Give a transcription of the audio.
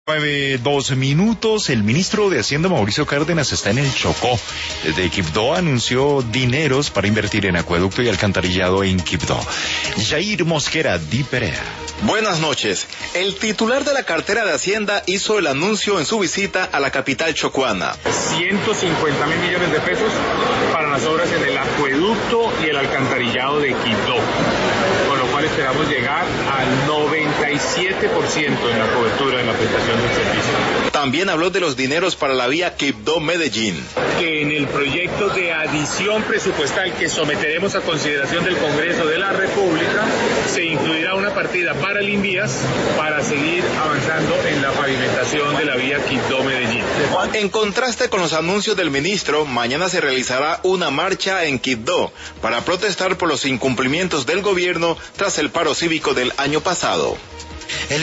9:02. El ministro de Hacienda, Mauricio Cárdenas, está en el Chocó. Desde Quibdó anunció dineros para invertir en acueducto y alcantarillado en Quibdó. Jair Mosquera, Di Perea. Buenas noches. El titular de la cartera de Hacienda hizo el anuncio en su visita a la capital chocuana. 150.000 millones de pesos para las obras en el acueducto y el alcantarillado de Quibdó, con lo cual esperamos llegar al 97% en la cobertura de la prestación del servicio. También habló de los dineros para la vía Quibdó-Medellín. Que en el proyecto de adición presupuestal que someteremos a consideración del Congreso de la República se incluirá una partida para el Invías para seguir avanzando en la pavimentación de la vía Quibdó-Medellín. En contraste con los anuncios del ministro, mañana se realizará una marcha en Quibdó para protestar por los incumplimientos del gobierno tras el paro cívico del año pasado.